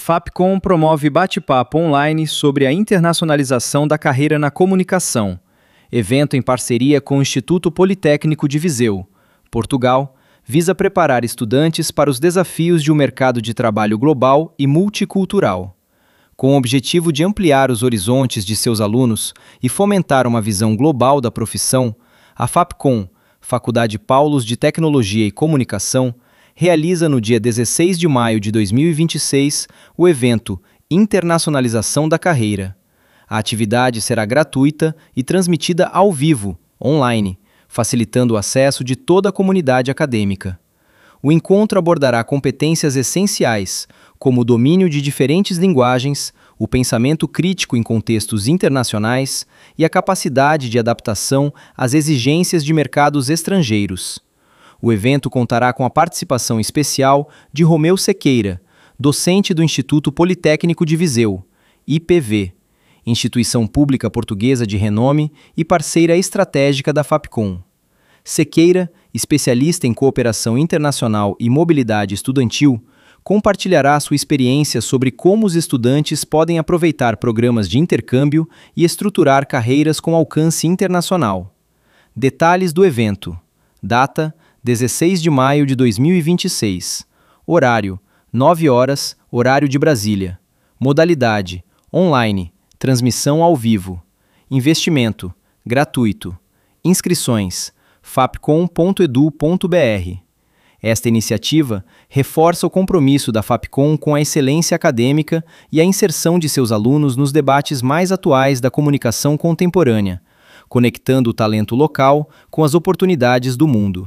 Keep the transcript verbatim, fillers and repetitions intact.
Fapcom promove bate-papo online sobre a internacionalização da carreira na comunicação. Evento em parceria com o Instituto Politécnico de Viseu, Portugal, visa preparar estudantes para os desafios de um mercado de trabalho global e multicultural. Com o objetivo de ampliar os horizontes de seus alunos e fomentar uma visão global da profissão, a Fapcom, Faculdade Paulus de Tecnologia e Comunicação, realiza no dia dezesseis de maio de dois mil e vinte e seis o evento Internacionalização da Carreira. A atividade será gratuita e transmitida ao vivo, online, facilitando o acesso de toda a comunidade acadêmica. O encontro abordará competências essenciais, como o domínio de diferentes linguagens, o pensamento crítico em contextos internacionais e a capacidade de adaptação às exigências de mercados estrangeiros. O evento contará com a participação especial de Romeu Sequeira, docente do Instituto Politécnico de Viseu, I P V, instituição pública portuguesa de renome e parceira estratégica da Fapcom. Sequeira, especialista em cooperação internacional e mobilidade estudantil, compartilhará sua experiência sobre como os estudantes podem aproveitar programas de intercâmbio e estruturar carreiras com alcance internacional. Detalhes do evento. Data: dezesseis de maio de dois mil e vinte e seis. Horário: nove horas, horário de Brasília. Modalidade: online, transmissão ao vivo. Investimento: gratuito. Inscrições: fapcom ponto edu ponto br. Esta iniciativa reforça o compromisso da Fapcom com a excelência acadêmica e a inserção de seus alunos nos debates mais atuais da comunicação contemporânea, conectando o talento local com as oportunidades do mundo.